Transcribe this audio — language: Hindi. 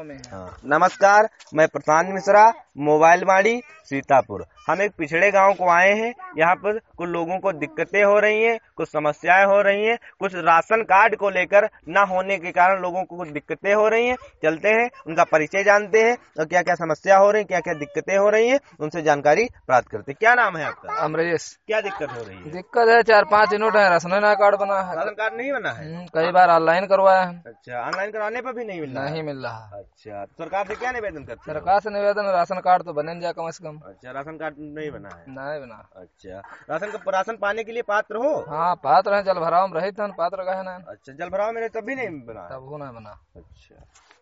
गांव में। हाँ। नमस्कार, मैं प्रशांत मिश्रा, मोबाइल वाड़ी सीतापुर। हम एक पिछड़े गांव को आए हैं। यहाँ पर कुछ लोगों को दिक्कतें हो रही हैं, कुछ समस्याएं हो रही हैं, कुछ राशन कार्ड को लेकर न होने के कारण लोगों को कुछ दिक्कतें हो रही हैं। चलते हैं, उनका परिचय जानते हैं और क्या क्या समस्या हो रही है, क्या क्या दिक्कतें हो रही हैं, उनसे जानकारी प्राप्त करते हैं। क्या नाम है आपका? अमरीश। क्या दिक्कत हो रही है? दिक्कत है 4-5 यूनिट है, राशन कार्ड बना है। राशन कार्ड नहीं बना है? कई बार ऑनलाइन करवाया है। अच्छा, ऑनलाइन कराने पर भी नहीं मिल रहा है? नहीं मिल रहा। अच्छा, तो सरकार से क्या निवेदन करते हो? सरकार से निवेदन, राशन कार्ड तो बने जाए कम से कम। अच्छा, राशन कार्ड नहीं बना है? नहीं बना। अच्छा, राशन पाने के लिए पात्र हो? हाँ पात्र है, जल भराव में रही था, पात्र का है ना। अच्छा, जल भराव में तब भी नहीं बना? तब वो नहीं बना। अच्छा।